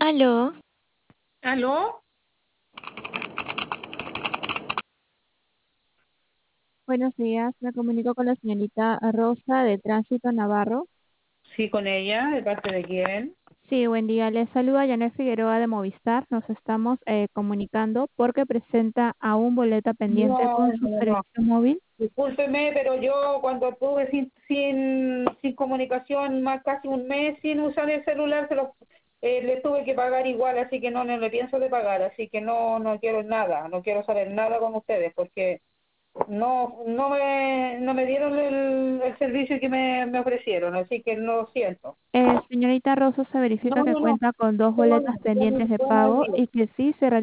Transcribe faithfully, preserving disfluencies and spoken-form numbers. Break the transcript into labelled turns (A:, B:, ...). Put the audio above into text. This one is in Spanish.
A: Aló,
B: ¿Aló?
C: Buenos días, me comunico con la señorita Rosa de Tránsito Navarro.
B: Sí, con ella, ¿de parte de quién?
C: Sí, buen día, les saluda Janet Figueroa de Movistar. Nos estamos eh, comunicando porque presenta aún boleta pendiente
B: No,
C: con su
B: no, no.
C: servicio móvil.
B: Discúlpeme, pero yo cuando estuve sin, sin, sin comunicación más casi un mes sin usar el celular, se lo, eh, le tuve que pagar igual, así que no, no le pienso de pagar, así que no, no quiero nada, no quiero saber nada con ustedes, porque no, no me, no me dieron el, el servicio que me, me ofrecieron, así que lo siento.
C: Eh, señorita Rosa, se
B: No,
C: verifica que
B: no, no,
C: cuenta con dos
B: todo
C: boletas
B: bien, todo
C: pendientes
B: bien,
C: de
B: todo
C: pago
B: bien.
C: y que sí se